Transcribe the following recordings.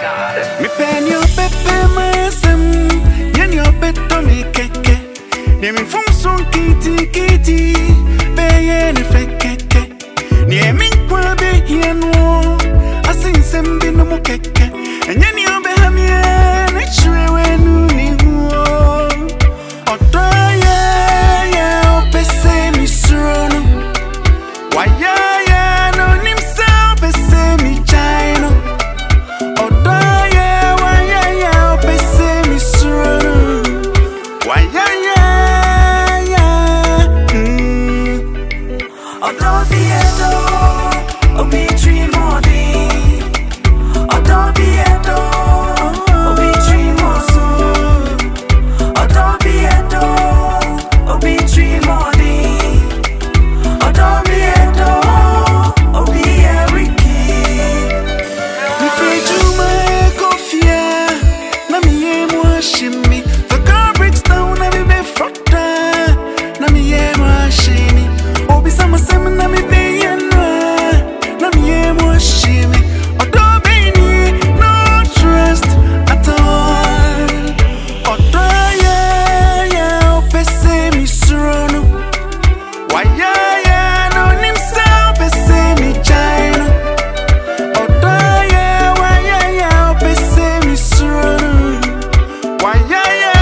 Me pen your pepe masam, yen your beto me keke. Ne mi fun son kiti, be yen fekeke. Ne mi kwa be hieno, asin sembi no mo keke. And yen your be hamie, ne chwe wenu ni huo. Oto ya, ope se mi surono. Waya ya, no nim sa ope se mi chino. Oto ya, waya ya, ope se mi surono. Waya ya, Odo biedo, obi tree modi. Odo biedo, obi tree mosu. Odo biedo, obi tree modi. Odo biedo, obi eriki. mi fejuma kofia, na mi ye mo shimi. The car breaks down, na mi be frotta, na mi ye mo shimi. Obi sama sama na mi be yenwa, na mi ye mo shimi. Odo be ni no trust at all. Odo ya, ope se mi surono. Waya ya, no nim sa ope se mi chino. Odo ya, waya ya, ope se mi surono. Waya ya,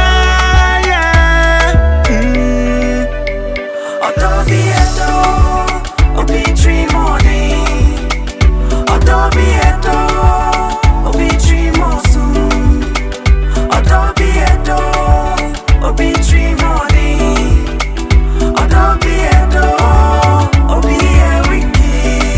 Odo biedo, obi tree modi. Odo biedo, obi tree mosu. Odo biedo, obi tree modi. Odo biedo, obi eriki.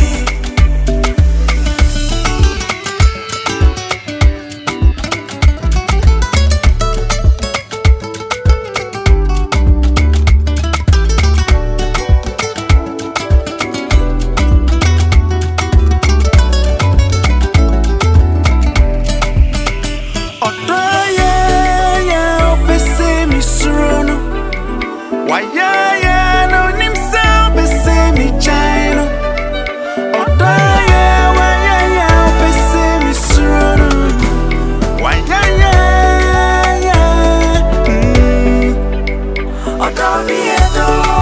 Odo ya, ope se mi surono. Waya ya, no nim sa ope se mi chino. Odo ya, waya ya, ope se mi surono. Waya ya, Odo biedo,